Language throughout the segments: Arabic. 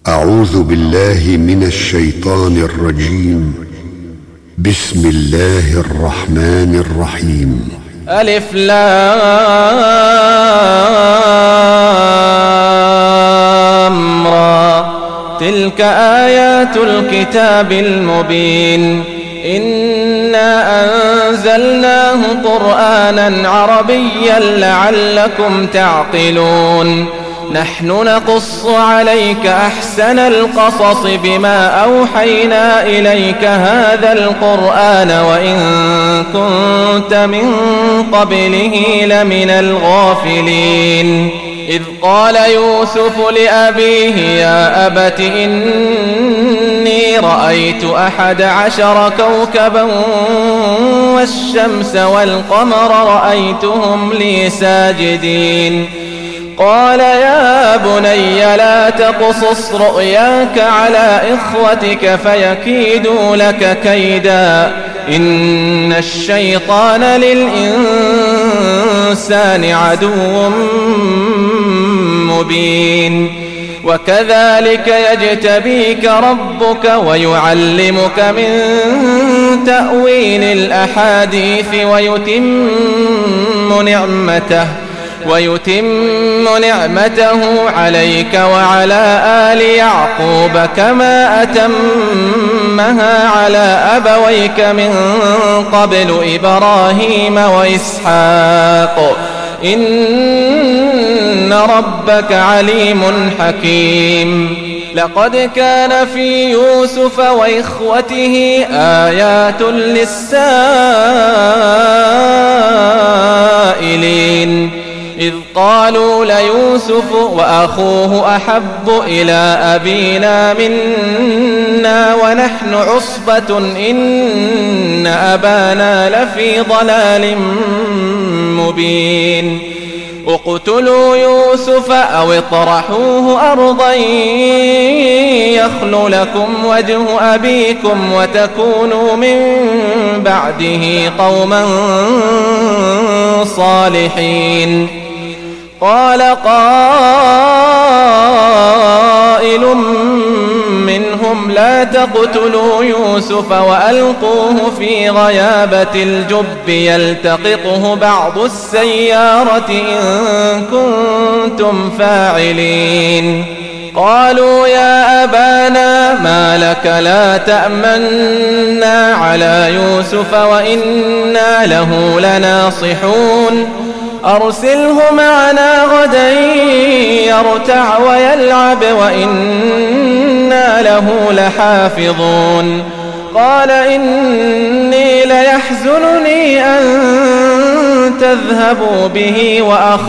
أعوذ بالله من الشيطان الرجيم. بسم الله الرحمن الرحيم. ألف لام را، تلك آيات الكتاب المبين. إنا أنزلناه قرآنا عربيا لعلكم تعقلون. نحن نقص عليك أحسن القصص بما أوحينا إليك هذا القرآن وإن كنت من قبله لمن الغافلين. إذ قال يوسف لأبيه يا أبت إني رأيت 11 كوكبا والشمس والقمر رأيتهم لي ساجدين. قال يا بني لا تقصص رؤياك على إخوتك فيكيدوا لك كيدا إن الشيطان للإنسان عدو مبين. وكذلك يجتبيك ربك ويعلمك من تأويل الأحاديث ويتم نعمته عليك وعلى آل يعقوب كما أتمها على أبويك من قبل إبراهيم وإسحاق إن ربك عليم حكيم. لقد كان في يوسف وإخوته آيات للسائلين إذ قالوا ليوسف وأخوه أحب إلى أبينا منا ونحن عصبة إن أبانا لفي ضلال مبين. اقتلوا يوسف أو اطرحوه أرضا يخل لكم وجه أبيكم وتكونوا من بعده قوما صالحين. قال قائل منهم لا تقتلوا يوسف وألقوه في غيابة الجب يلتقطه بعض السيارة إن كنتم فاعلين. قالوا يا أبانا ما لك لا تأمنا على يوسف وإنا له لناصحون أرسله معنا غدا يرتع ويلعب وإنا له لحافظون. قال إني ليحزنني أن تذهبوا به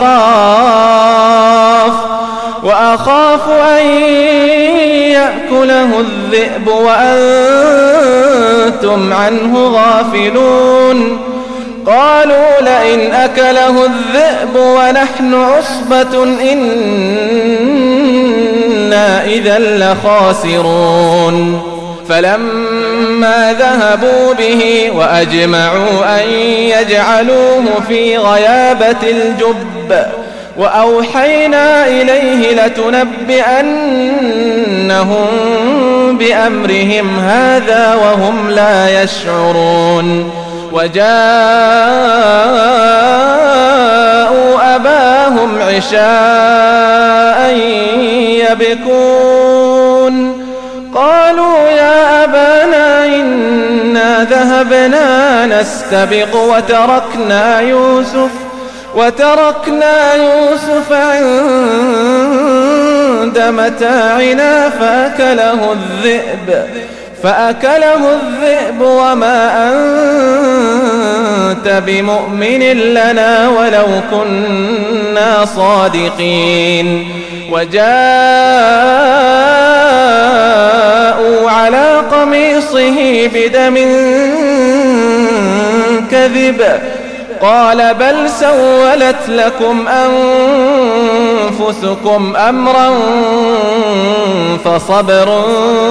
وأخاف أن يأكله الذئب وأنتم عنه غافلون. قالوا لئن أكله الذئب ونحن عصبة إنا إذا لخاسرون. فلما ذهبوا به وأجمعوا أن يجعلوه في غيابة الجب وأوحينا إليه لتنبئنهم بأمرهم هذا وهم لا يشعرون. وجاءوا أباهم عشاء يبكون. قالوا يا أبانا إنا ذهبنا نستبق وتركنا يوسف عند متاعنا فأكله الذئب وما أنت بمؤمن لنا ولو كنا صادقين. وجاءوا على قميصه بدم كذب قال بل سولت لكم أنفسكم أمرا فصبر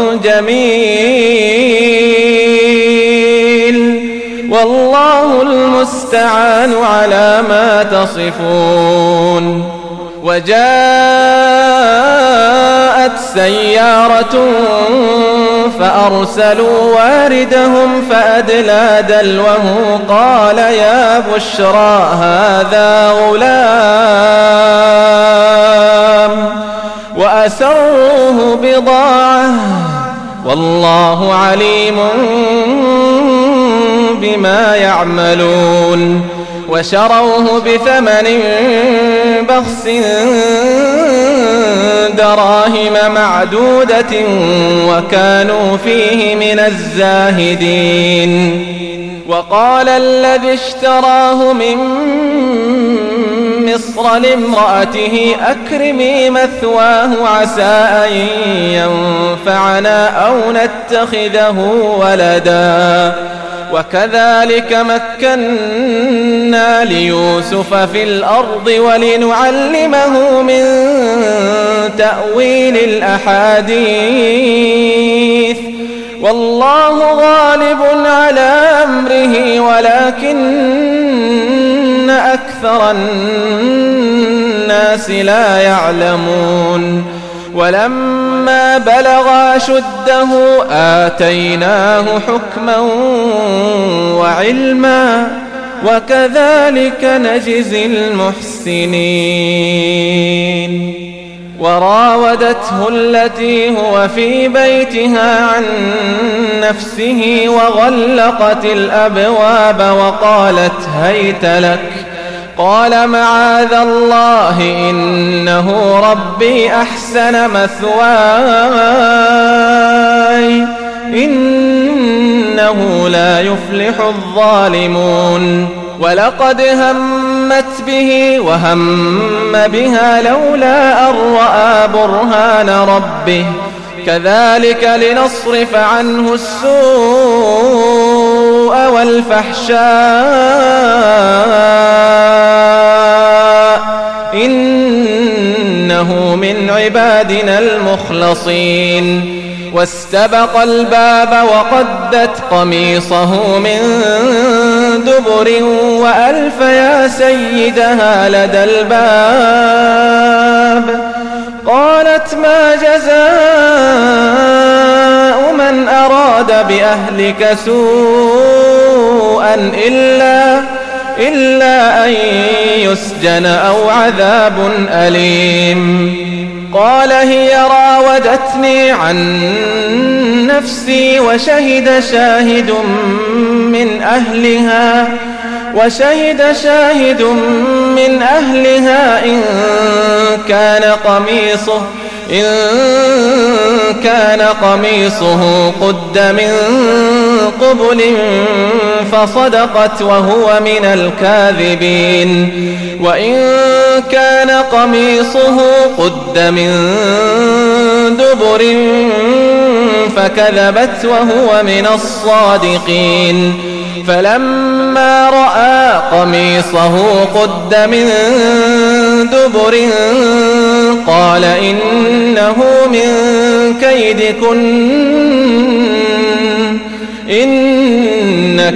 جميل والله المستعان على ما تصفون. وجاءت سيارة فأرسلوا واردهم فأدلى دلوه قال يا بشرى هذا غلام وأسروه بضاعة والله عليم بما يعملون وشروه بثمن بخس دراهم معدودة وكانوا فيه من الزاهدين وقال الذي اشتراه من مصر لامرأته أكرمي مثواه عسى أن ينفعنا أو نتخذه ولدا وكذلك مكنا ليوسف في الأرض ولنعلمه من تأويل الأحاديث والله غالب على أمره ولكن أكثر الناس لا يعلمون ولما بلغ أشده آتيناه حكما وعلما وكذلك نجزي المحسنين وراودته التي هو في بيتها عن نفسه وغلقت الأبواب وقالت هيت لك قال معاذ الله إنه ربي أحسن مثواي إنه لا يفلح الظالمون ولقد همت به وهم بها لولا أن رأى برهان ربه كذلك لنصرف عنه السوء والفحشاء إنه من عبادنا المخلصين واستبق الباب وقدت قميصه من دبر وألف يا سيدها لدى الباب قالت ما جزاء من أراد بأهلك سوءا إلا أن يسجن أو عذاب أليم قال هي راودتني عن نفسي وشهد شاهد من أهلها إن كان قميصه قد من قبل فصدقت وهو من الكاذبين وإن كان قميصه قد من دبر فكذبت وهو من الصادقين فلما رأى قميصه قد من دبر قال إنه من كيدكن إن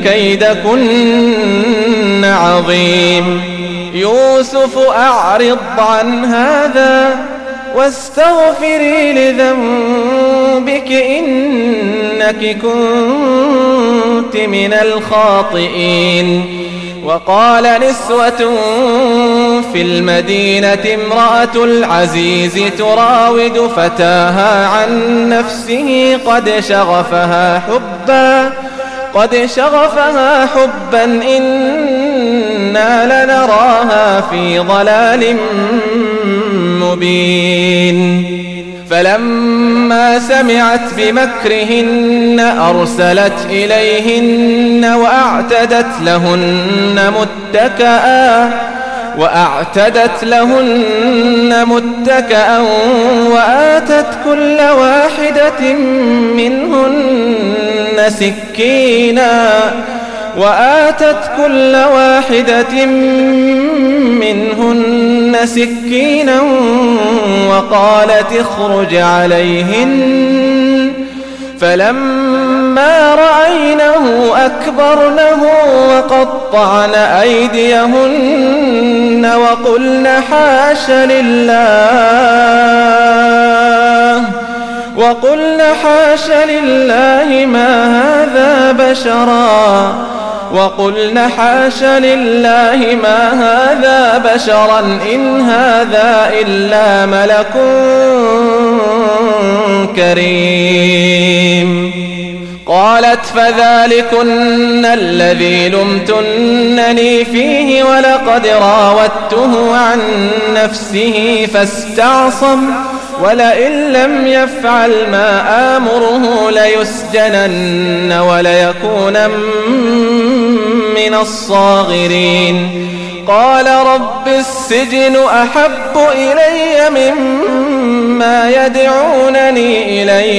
كيدكن عظيم يوسف أعرض عن هذا واستغفري لذنبك إنك كنت من الخاطئين وقال نسوة في المدينة امرأة العزيز تراود فتاها عن نفسه قد شغفها حبا إنا لنراها في ضلال مبين فلمما سمعت بمكرهن أرسلت إليهن وأعتدت لهن متكأ وآتت كل واحدة منهن سكينا وقالت اخرج عليهن فلما فلما رأينه أكبرنه وقطعن أيديهن وقلن حاش لله ما هذا بشرا إن هذا إلا ملك كريم. قالت فذلكن الذي لمتنني فيه ولقد راودته عن نفسه فاستعصم ولئن لم يفعل ما آمره ليسجنن وليكون من الصاغرين. قال رب السجن أحب إلي مما يدعونني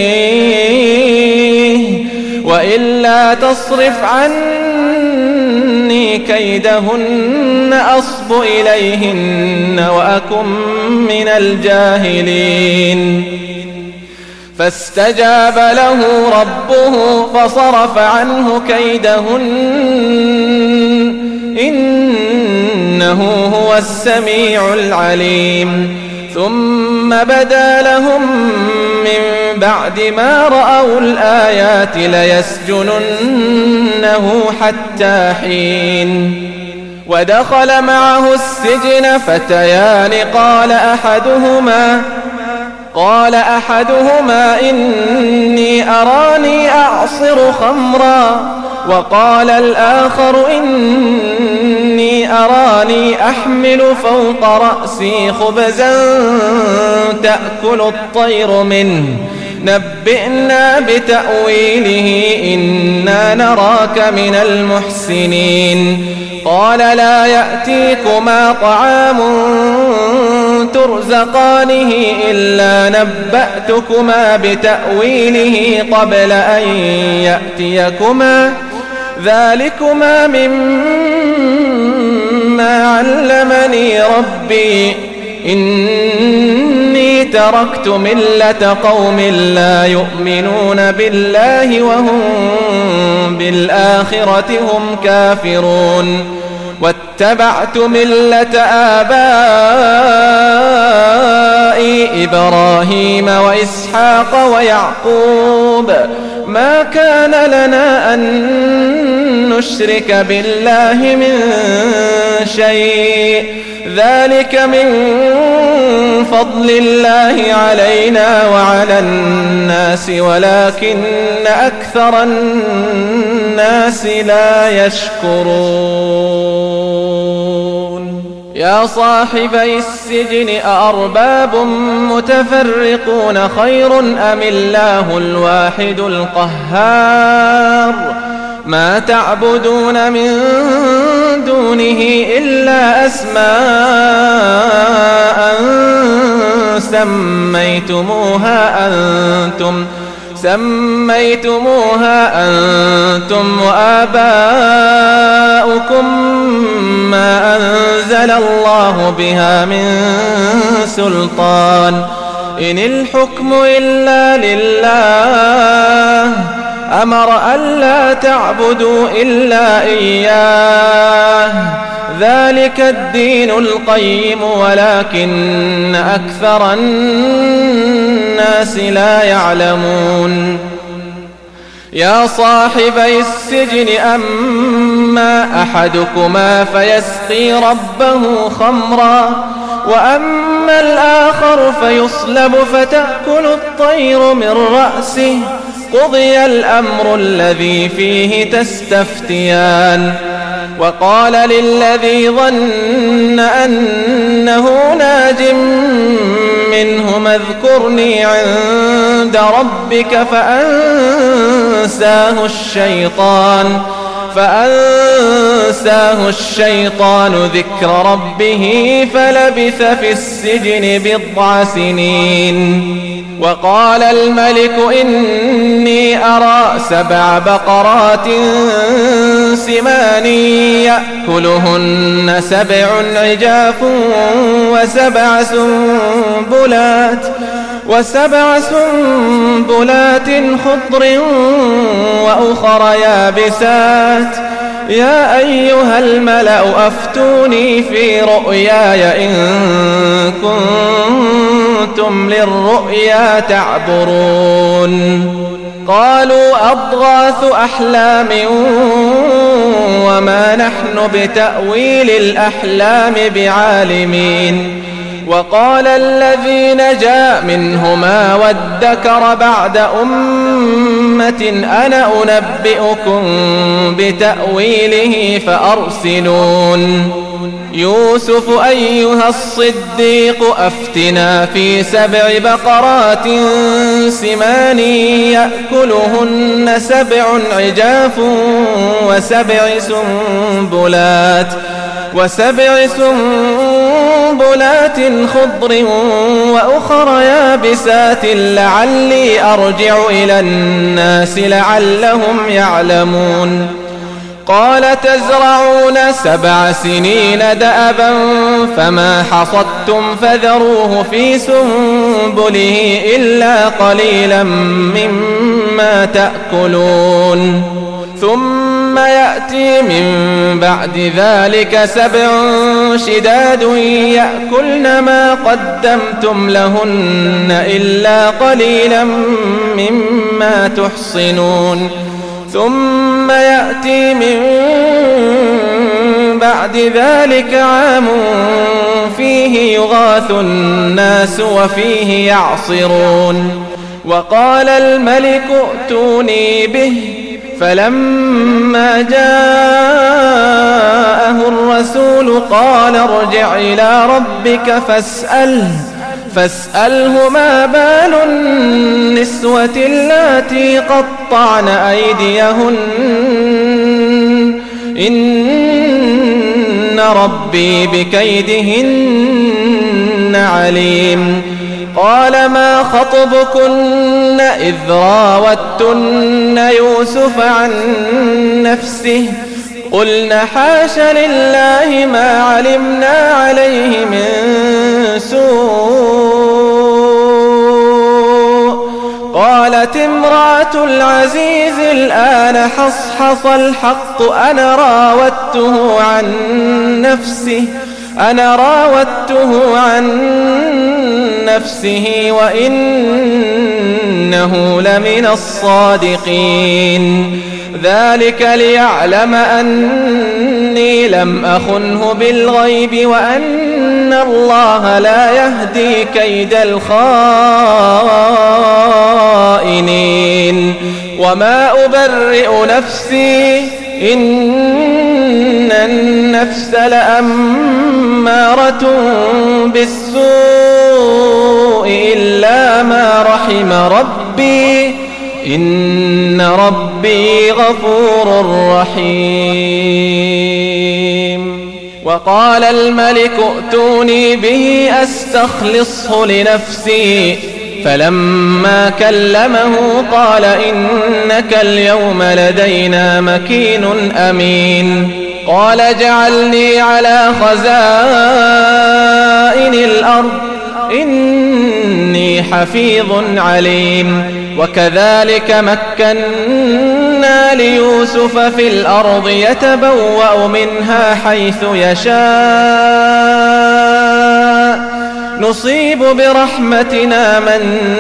إليه وإلا تصرف عني كيدهن أصب إليهن وأكن من الجاهلين. فاستجاب له ربه فصرف عنه كيدهن إنه هو السميع العليم. ثم بدا لهم من بعد ما رأوا الآيات ليسجننه حتى حين. ودخل معه السجن فتيان قال أحدهما إني أراني أعصر خمرا وقال الآخر إني أراني أحمل فوق رأسي خبزا تأكل الطير منه نبئنا بتأويله إنا نراك من المحسنين. قال لا يأتيكما طعام ترزقانه إلا نبأتكما بتأويله قبل أن يأتيكما ذلكما مما علمني ربي إني تركت ملة قوم لا يؤمنون بالله وهم بالآخرة هم كافرون واتبعت ملة آبائي إبراهيم وإسحاق ويعقوب ما كان لنا أن نشرك بالله من شيء ذلك من فضل الله علينا وعلى الناس ولكن أكثر الناس لا يشكرون. يا صاحبي السجن أأرباب متفرقون خير أم الله الواحد القهار ما تعبدون من دونه إلا أسماء سميتموها أنتم وآباؤكم ما أنزل الله بها من سلطان إن الحكم إلا لله أمر ألا تعبدوا إلا إياه ذلك الدين القيم ولكن أكثر الناس لا يعلمون. يا صاحبي السجن أما أحدكما فيسقي ربه خمرا وأما الآخر فيصلب فتأكل الطير من رأسه قضي الأمر الذي فيه تستفتيان. وقال للذي ظن أنه ناج منهما اذكرني عند ربك فأنساه الشيطان ذكر ربه فلبث في السجن 9 سنين. وقال الملك إني أرى 7 بقرات سمان يأكلهن 7 عجاف و7 سنبلات وسبع سنبلات خضر وأخر يابسات. يا أيها الملأ أفتوني في رؤياي إن كنتم للرؤيا تعبرون. قالوا أضغاث أحلام وما نحن بتأويل الأحلام بعالمين. وقال الذي نجا منهما وادكر بعد أمة أنا أنبئكم بتأويله فأرسلون. يوسف أيها الصديق أفتنا في 7 بقرات سمان يأكلهن 7 عجاف وسبع سنبلات خضر وأخر يابسات لعلي أرجع إلى الناس لعلهم يعلمون. قال تزرعون 7 سنين دأبا فما حصدتم فذروه في سنبله إلا قليلا مما تأكلون. ثم يأتي من بعد ذلك 7 شداد يأكلن ما قدمتم لهن إلا قليلا مما تحصنون. ثم يأتي من بعد ذلك عام فيه يغاث الناس وفيه يعصرون. وقال الملك ائتوني به فلما جاءه الرسول قال ارجع إلى ربك فاسأله ما بال النسوة اللاتي قطعن أيديهن إن ربي بكيدهن عليم. قال ما خطبكن إذ راوتن يوسف عن نفسه قلنا حاش لله ما علمنا عليه من سوء. قالت امرأة العزيز الآن حصحص الحق أنا راودته عن نفسه وإنه لمن الصادقين. ذلك ليعلم أني لم أخنه بالغيب وأن الله لا يهدي كيد الخائنين. وما أبرئ نفسي إن النفس لأمارة بالسوء إلا ما رحم ربي إن ربي غفور رحيم. وقال الملك ائتوني به أستخلصه لنفسي فلما كلمه قال إنك اليوم لدينا مكين أمين. قال اجعلني على خزائن الأرض إني حفيظ عليم. وكذلك مكنا ليوسف في الأرض يتبوأ منها حيث يشاء نصيب برحمتنا من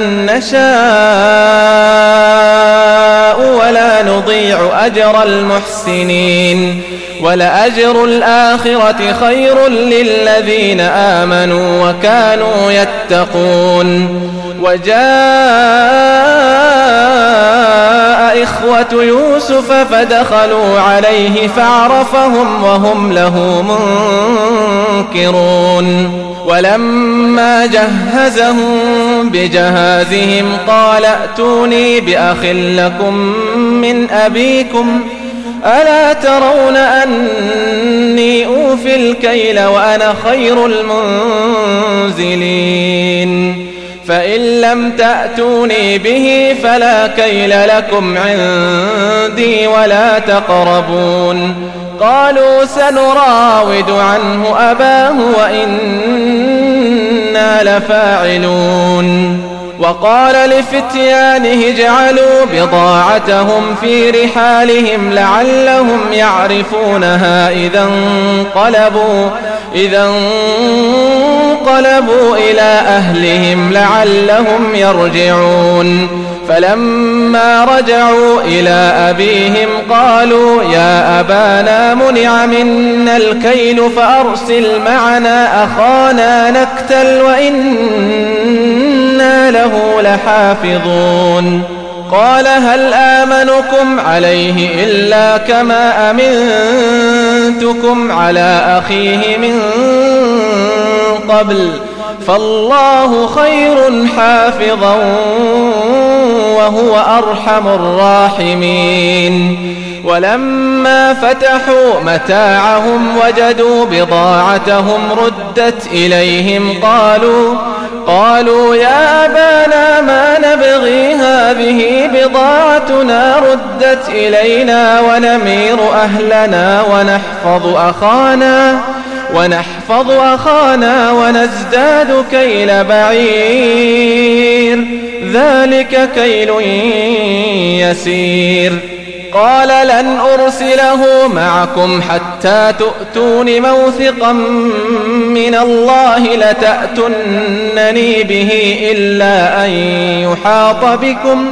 نشاء ولا نضيع أجر المحسنين. ولأجر الآخرة خير للذين آمنوا وكانوا يتقون. وجاء إخوة يوسف فدخلوا عليه فعرفهم وهم له منكرون. ولما جهزهم بجهازهم قال ائتوني بأخ لكم من أبيكم ألا ترون أني أوفي الكيل وأنا خير المنزلين. فإن لم تأتوني به فلا كيل لكم عندي ولا تقربون. قالوا سنراود عنه أباه وإنا لفاعلون. وقال لفتيانه اجعلوا بضاعتهم في رحالهم لعلهم يعرفونها إذا انقلبوا إلى أهلهم لعلهم يرجعون. فلما رجعوا إلى أبيهم قالوا يا أبانا منع منا الكيل فأرسل معنا أخانا نكتل وإنا له لحافظون. قال هل آمنكم عليه إلا كما أمنتكم على أخيه من قبل فالله خير حافظا وهو أرحم الراحمين. ولما فتحوا متاعهم وجدوا بضاعتهم ردت إليهم قالوا يا أبانا ما نبغي هذه بضاعتنا ردت إلينا ونمير أهلنا ونحفظ أخانا ونزداد كيل بعير ذلك كيل يسير. قال لن أرسله معكم حتى تؤتون موثقا من الله لتأتونني به إلا أن يحاط بكم.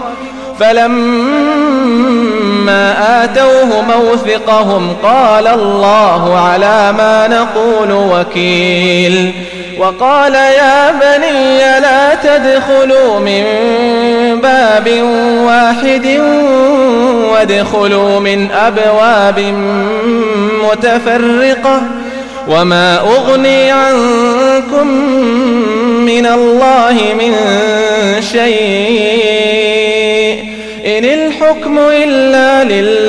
فلما آتوه موثقهم قال الله على ما نقول وكيل. وقال يا بني لا تدخلوا من باب واحد وادخلوا من أبواب متفرقة وما أغني عنكم من الله من شيء إن الحكم إلا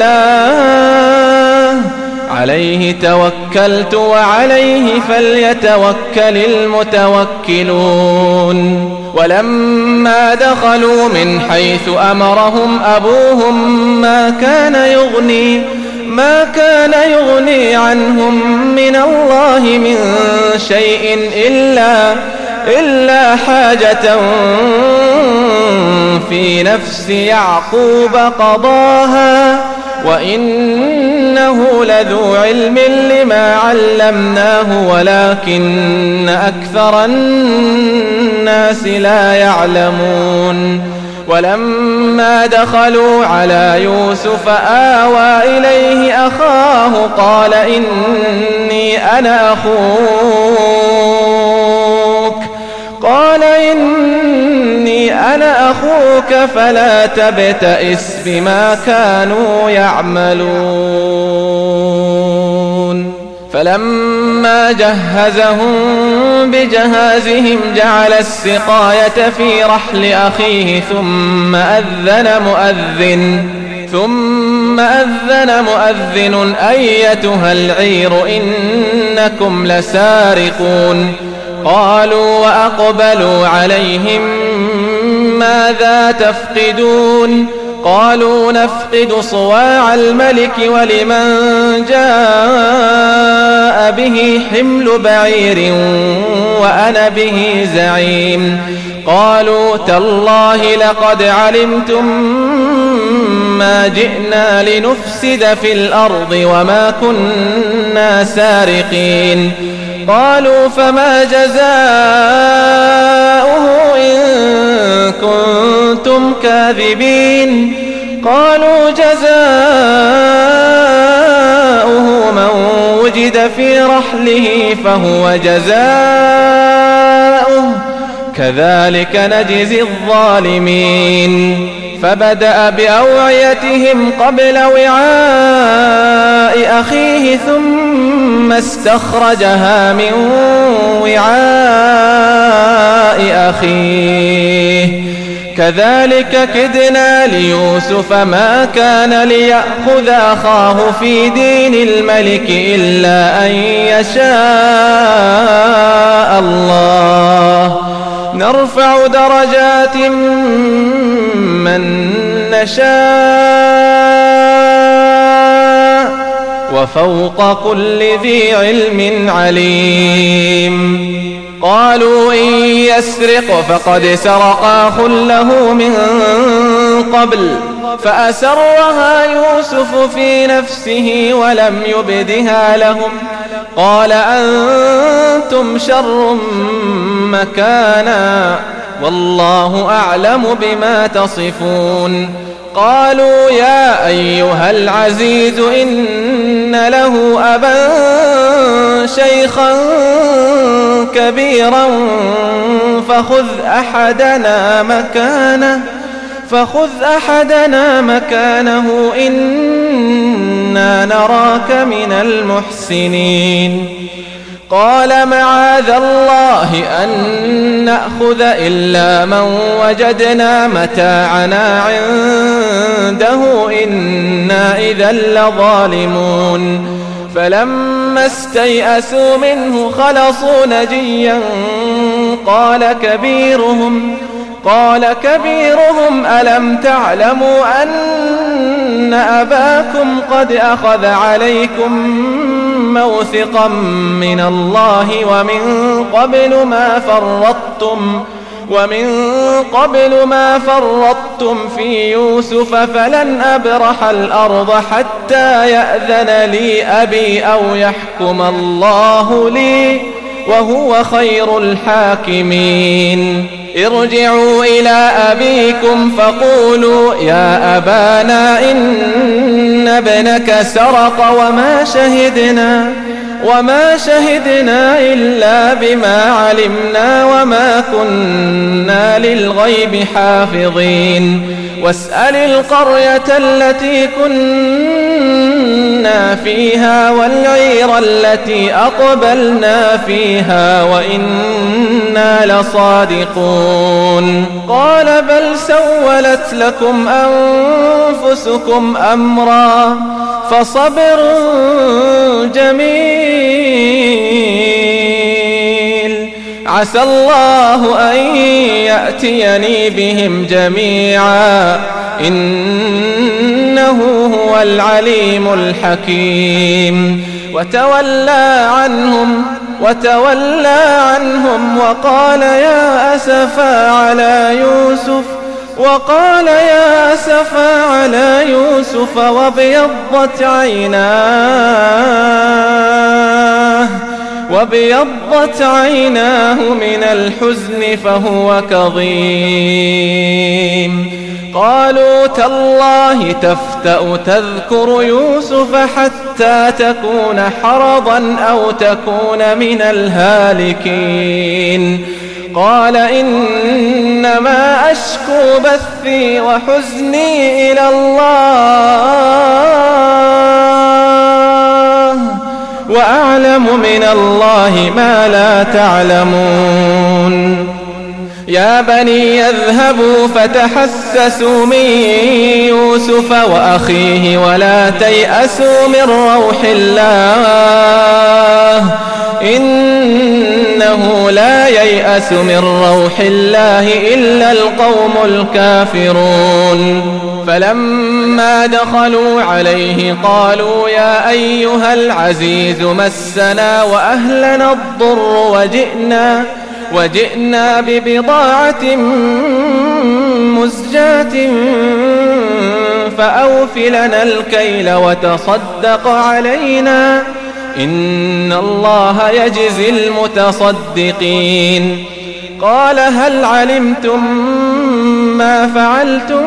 لله عليه توكلت وعليه فليتوكل المتوكلون. ولما دخلوا من حيث أمرهم أبوهم ما كان يغني عنهم من الله من شيء إلا حاجة في نفس يعقوب قضاها وإنه لذو علم لما علمناه ولكن أكثر الناس لا يعلمون. ولما دخلوا على يوسف آوى إليه أخاه قال إني أنا أخوك فلا تبتئس بما كانوا يعملون. فلما جهزهم بجهازهم جعل السقاية في رحل أخيه ثم أذن مؤذن أيتها العير إنكم لسارقون. قالوا وأقبلوا عليهم ماذا تفقدون؟ قالوا نفقد صواع الملك ولمن جاء به حمل بعير وأنا به زعيم. قالوا تالله لقد علمتم ما جئنا لنفسد في الأرض وما كنا سارقين. قالوا فما جزاؤه إن كنتم كاذبين؟ قالوا جزاؤه من وجد في رحله فهو جزاؤه كذلك نجزي الظالمين. فبدأ بأوعيتهم قبل وعاء أخيه ثم استخرجها من وعاء أخيه كذلك كدنا ليوسف ما كان ليأخذ أخاه في دين الملك إلا أن يشاء الله نرفع درجات من نشاء وفوق كل ذي علم عليم. قالوا إن يسرق فقد سرق أخ له من قبل فأسرها يوسف في نفسه ولم يبدها لهم قال أنتم شر مكانا والله أعلم بما تصفون قالوا يا أيها العزيز إن له أبا شيخا كبيرا فخذ أحدنا مكانه إنا نراك من المحسنين قال معاذ الله أن نأخذ إلا من وجدنا متاعنا عنده إنا إذا لظالمون فلما استيئسوا منه خلصوا نجيا قال كبيرهم ألم تعلموا أن أباكم قد أخذ عليكم موثقا من الله ومن قبل ما فرطتم في يوسف فلن أبرح الأرض حتى يأذن لي أبي أو يحكم الله لي وهو خير الحاكمين ارجعوا إلى أبيكم فقولوا يا أبانا إن ابنك سرق وما شهدنا إلا بما علمنا وما كنا للغيب حافظين واسأل القرية التي كنا فيها والعير التي أقبلنا فيها وإنا لصادقون قال بل سولت لكم أنفسكم أمرا فصبر جميل عسى الله أن يأتيني بهم جميعا إنه هو العليم الحكيم وتولى عنهم وقال يا أسفا على يوسف وابيضت عيناه من الحزن فهو كظيم قالوا تالله تفتأ تذكر يوسف حتى تكون حرضا أو تكون من الهالكين قال إنما أشكو بثي وحزني إلى الله وأعلم من الله ما لا تعلمون يا بني يذهبوا فتحسسوا من يوسف وأخيه ولا تيأسوا من روح الله إنه لا ييأس من روح الله إلا القوم الكافرون فلما دخلوا عليه قالوا يا أيها العزيز مسنا وأهلنا الضر وجئنا ببضاعة مزجاة فأوف لنا الكيل وتصدق علينا إن الله يجزي المتصدقين قال هل علمتم ما فعلتم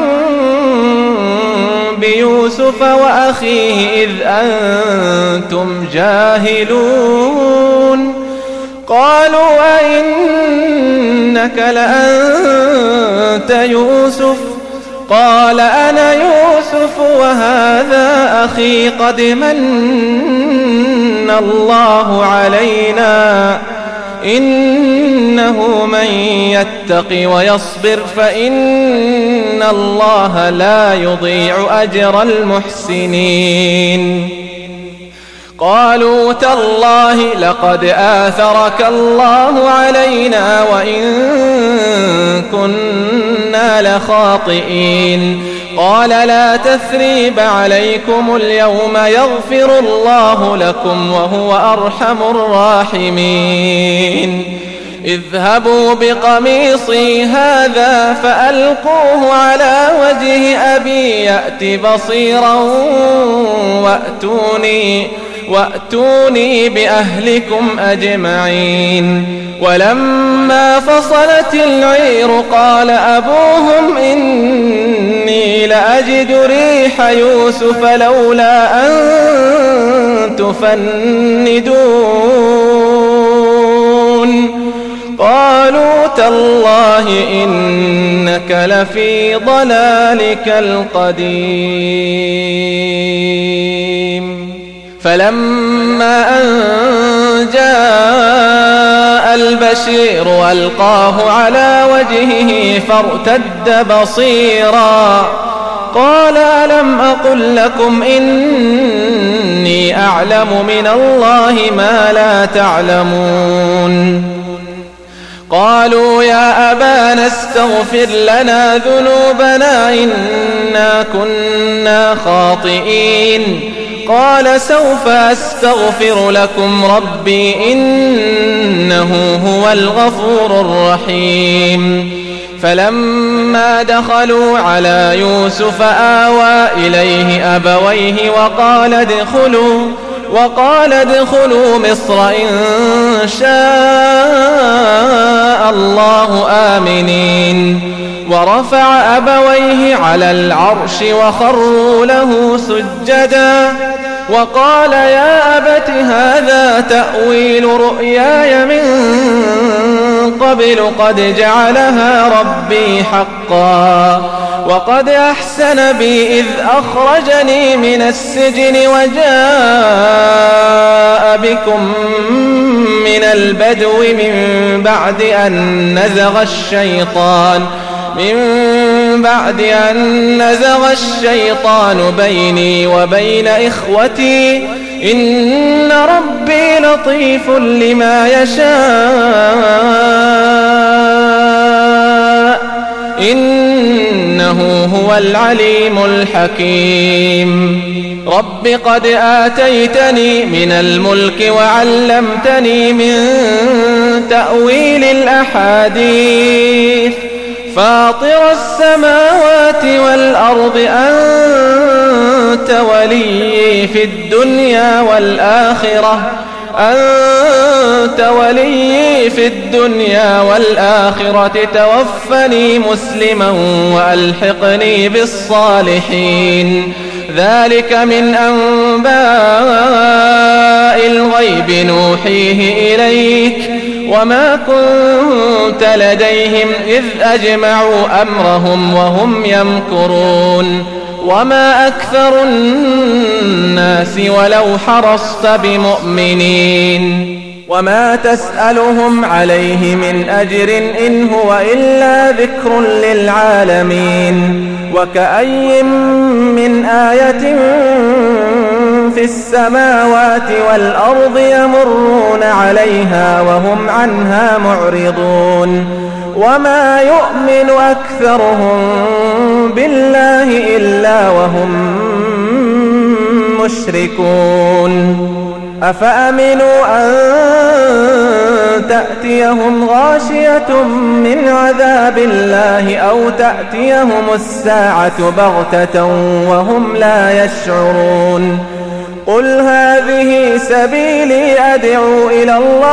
بيوسف وأخيه إذ أنتم جاهلون قالوا أئنك لأنت يوسف قال أنا يوسف وهذا أخي قد من الله علينا إنه من يتق ويصبر فإن الله لا يضيع أجر المحسنين قالوا تالله لقد آثرك الله علينا وإن كنا لخاطئين قال لا تثريب عليكم اليوم يغفر الله لكم وهو أرحم الراحمين اذهبوا بقميصي هذا فألقوه على وجه أبي يأت بصيرا وأتوني بأهلكم أجمعين. ولما فصلت العير قال أبوهم إني لأجد ريح يوسف لولا أن تفندون. قالوا تالله إنك لفي ضلالك القديم. فلما أن جاء البشير ألقاه على وجهه فارتد بصيرا قال ألم أقل لكم إني أعلم من الله ما لا تعلمون. قالوا يا أبانا استغفر لنا ذنوبنا إنا كنا خاطئين. قال سوف أستغفر لكم ربي إنه هو الغفور الرحيم. فلما دخلوا على يوسف آوى إليه أبويه وقال ادخلوا مصر إن شاء الله آمنين. ورفع أبويه على العرش وخروا له سجدا وقال يا أبت هذا تأويل رؤياي من قبل قد جعلها ربي حقا وقد أحسن بي إذ أخرجني من السجن وجاء بكم من البدو من بعد أن نزغ الشيطان بيني وبين إخوتي إن ربي لطيف لما يشاء إنه هو العليم الحكيم. رب قد آتيتني من الملك وعلمتني من تأويل الأحاديث فاطر السماوات والأرض أنت ولي في الدنيا والآخرة توفني مسلما وألحقني بالصالحين. ذلك من أنباء الغيب نوحيه إليك وما كنت لديهم إذ أجمعوا أمرهم وهم يمكرون. وما أكثر الناس ولو حرصت بمؤمنين. وما تسألهم عليه من أجر إن هو إلا ذكر للعالمين. وكأي من آية في السماوات والأرض يمرون عليها وهم عنها معرضون. وما يؤمن أكثرهم بالله إلا وهم مشركون. أفأمنوا أن تأتيهم غاشية من عذاب الله أو تأتيهم الساعة بغتة وهم لا يشعرون. قل هذه سبيلي أدعو إلى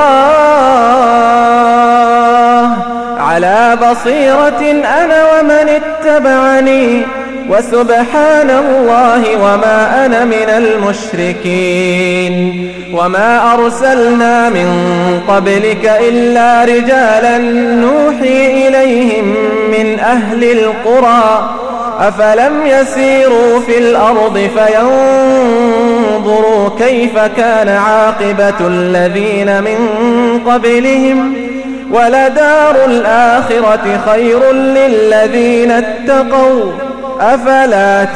الله على بصيرة أنا ومن اتبعني وسبحان الله وما أنا من المشركين. وما أرسلنا من قبلك إلا رجالا نوحي إليهم من أهل القرى أفلم يسيروا في الأرض فينظروا كيف كان عاقبة الذين من قبلهم ولدار الآخرة خير للذين اتقوا أفلا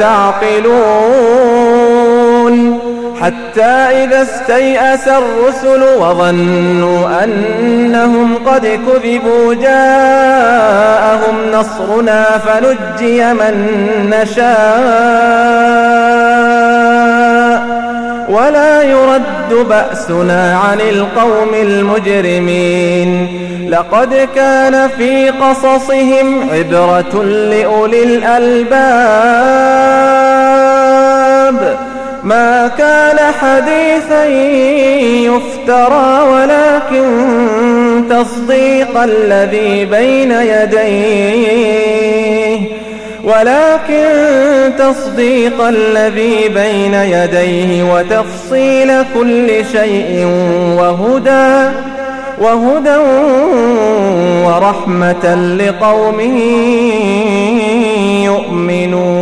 تعقلون. حتى إذا استيأس الرسل وظنوا أنهم قد كذبوا جاءهم نصرنا فنجي من نشاء ولا يرد بأسنا عن القوم المجرمين لقد كان في قصصهم عبرة لأولي الألباب ما كان حديثا يفترى ولكن تصديق الذي بين يديه وتفصيل كل شيء وهدى ورحمة لقوم يؤمنون.